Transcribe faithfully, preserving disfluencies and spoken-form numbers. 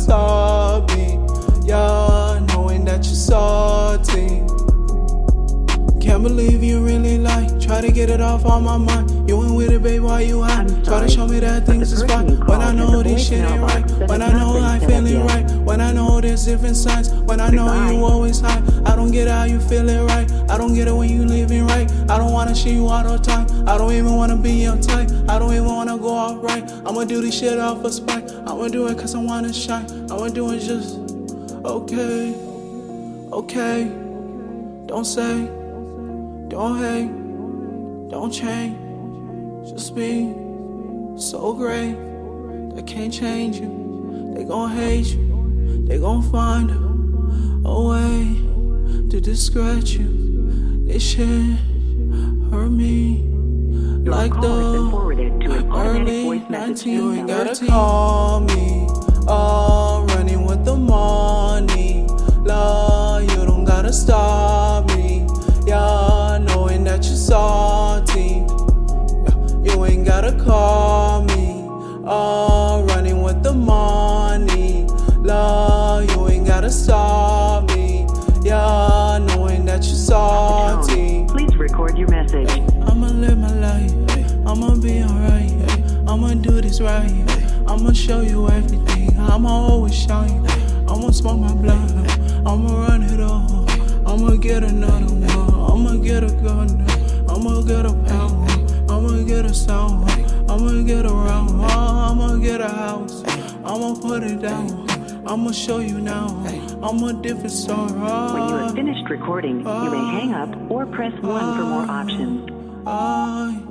stop me. Yeah, knowing that you're salty. Can't believe you really like. Try to get it off on my mind. You ain't with it, babe, why you high? Try to show me that things is fine. When I know this shit ain't right. When I know I feeling right. When I know there's different signs. When I know you always high. I don't get how you feeling right. I don't get it when you living right. I don't wanna see you all the time. I don't even wanna be your type. I don't even wanna go out right. I'ma do this shit off of spite. I'ma do it cause I wanna shine. I'ma do it just okay. Okay. Don't say. Don't hate, don't change, just be so great. They can't change you, they gon' hate you, they gon' find a, a way to discredit you. This shit hurt me like the early nineties. You ain't gotta call me, oh, running with the money. Love, you don't gotta stop me, yeah. That you're salty, yeah, you ain't gotta call me. Oh, running with the money, love, you ain't gotta stop me. Yeah, knowing that you're salty. Please record your message. Hey, I'ma live my life, hey, I'ma be alright, hey, I'ma do this right, hey, I'ma show you everything, I'ma always shine, hey, I'ma smoke my blood, hey, I'ma run it all, I'ma get another one. I'ma get a gun, I'ma get a pound, I'ma get a sound, I'ma get a round, I'ma get a house, I'ma put it down, I'ma show you now, I'm a different star. When you have finished recording, you may hang up or press one for more options.